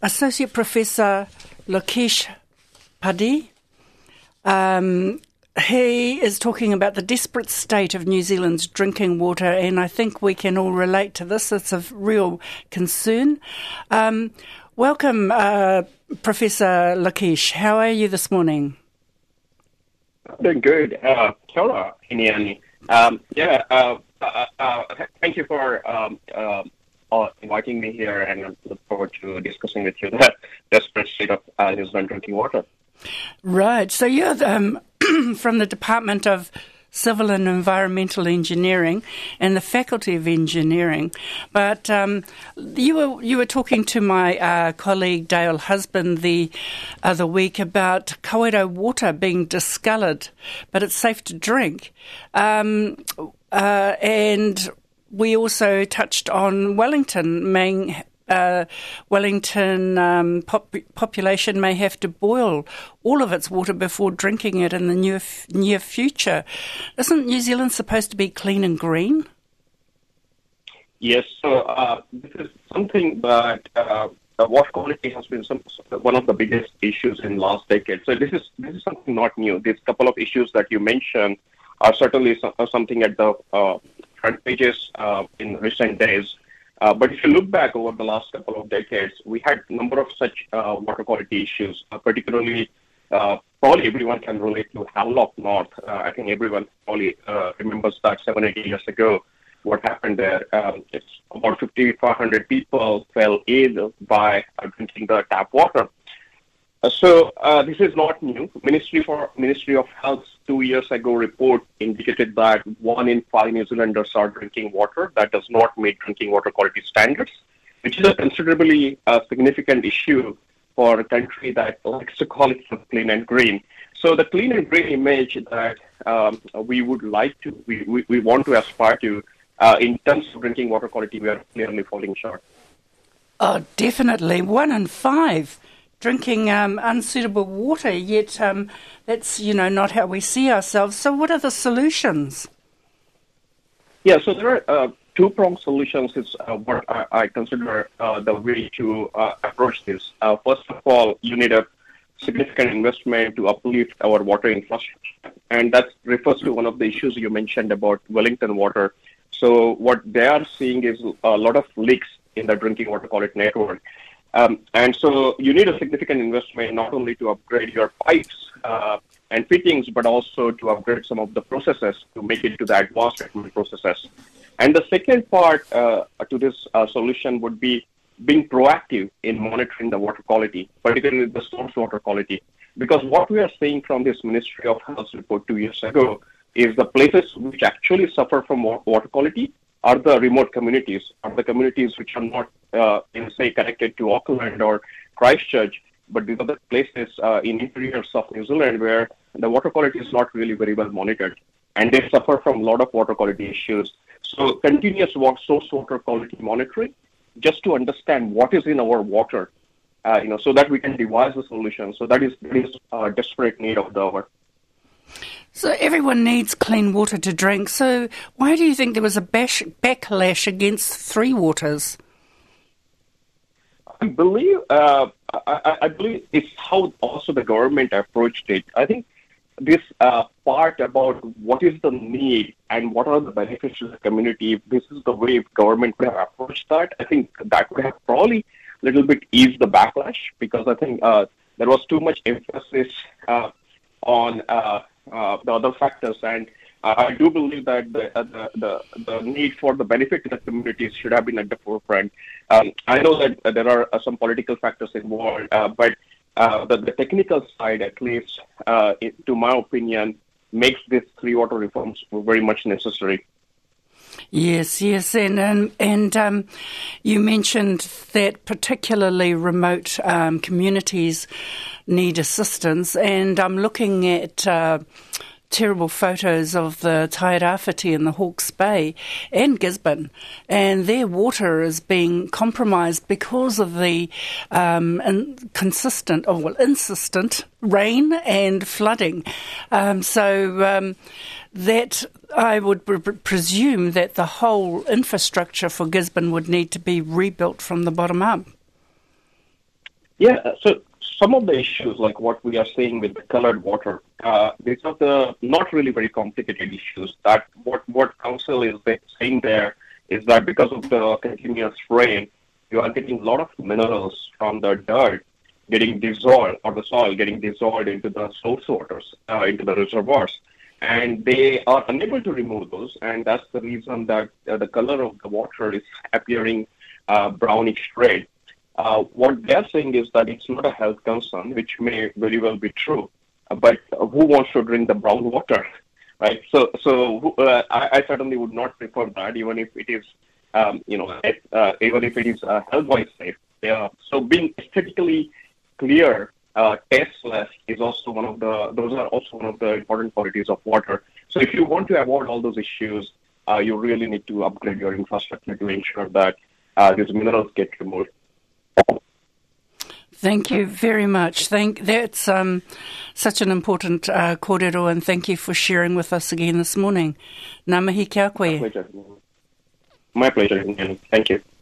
Associate Professor Lokesh Paddy. He is talking about the desperate state of New Zealand's drinking water, and I think we can all relate to this. It's a real concern. Welcome, Professor Lokesh. How are you this morning? I'm doing good. Kia ora, Iniani. Thank you for inviting me here, and I look forward to discussing with you the desperate state of New Zealand drinking water. Right. So you're from the Department of Civil and Environmental Engineering and the Faculty of Engineering, but you were talking to my colleague Dale Husband the other week about Kawerau water being discoloured, but it's safe to drink, and we also touched on Wellington. Population may have to boil all of its water before drinking it in the near future. Isn't New Zealand supposed to be clean and green? Yes, so this is something that water quality has been one of the biggest issues in last decade. So this is something not new. These couple of issues that you mentioned are certainly something at the front pages in recent days. But if you look back over the last couple of decades, we had a number of such water quality issues, particularly probably everyone can relate to Havelock North. I think everyone probably remembers that 7-8 years ago, what happened there. It's about 5,500 people fell ill by drinking the tap water. So this is not new. Ministry of Health's 2 years ago report indicated that 1 in 5 New Zealanders are drinking water that does not meet drinking water quality standards, which is a considerably significant issue for a country that likes to call itself clean and green. So the clean and green image that we would like to, we want to aspire to, in terms of drinking water quality, we are clearly falling short. Oh, definitely. 1 in 5. Drinking unsuitable water, yet that's, not how we see ourselves. So what are the solutions? Yeah, so there are two-pronged solutions is what I consider the way to approach this. First of all, you need a significant investment to uplift our water infrastructure, and that refers to one of the issues you mentioned about Wellington water. So what they are seeing is a lot of leaks in the drinking water quality network. And so you need a significant investment not only to upgrade your pipes and fittings, but also to upgrade some of the processes to make it to the advanced treatment processes. And the second part to this solution would be being proactive in monitoring the water quality, particularly the source water quality. Because what we are seeing from this Ministry of Health report 2 years ago is the places which actually suffer from water quality are the remote communities, are the communities which are not, connected to Auckland or Christchurch, but these are the places in interiors of New Zealand where the water quality is not really very well monitored, and they suffer from a lot of water quality issues. So continuous source water quality monitoring, just to understand what is in our water, so that we can devise a solution. So that is a desperate need of the hour. So everyone needs clean water to drink. So why do you think there was a backlash against Three Waters? I believe it's how also the government approached it. I think this part about what is the need and what are the benefits to the community, if this is the way government would have approached that, I think that would have probably a little bit eased the backlash, because I think there was too much emphasis on the other factors, and I do believe that the need for the benefit to the communities should have been at the forefront. I know that there are some political factors involved, but the technical side, at least, to my opinion, makes these three water reforms very much necessary. Yes, and you mentioned that particularly remote communities need assistance, and I'm looking at terrible photos of the Tairawhiti in the Hawke's Bay and Gisborne, and their water is being compromised because of the insistent rain and flooding. That I would presume that the whole infrastructure for Gisborne would need to be rebuilt from the bottom up. So some of the issues, like what we are seeing with the colored water, these are the not really very complicated issues. That what council is saying there is that because of the continuous rain, you are getting a lot of minerals from the dirt getting dissolved, or the soil getting dissolved into the source waters, into the reservoirs, and they are unable to remove those, and that's the reason that the color of the water is appearing brownish red. What they're saying is that it's not a health concern, which may very well be true, but who wants to drink the brown water, right? I certainly would not prefer that, even if it is, even if it is health-wise safe. So being aesthetically clear, tasteless is also those are also one of the important qualities of water. So if you want to avoid all those issues, you really need to upgrade your infrastructure to ensure that these minerals get removed. Thank you very much. That's such an important kōrero, and thank you for sharing with us again this morning. Ngā mihi kia koe. My pleasure. Thank you.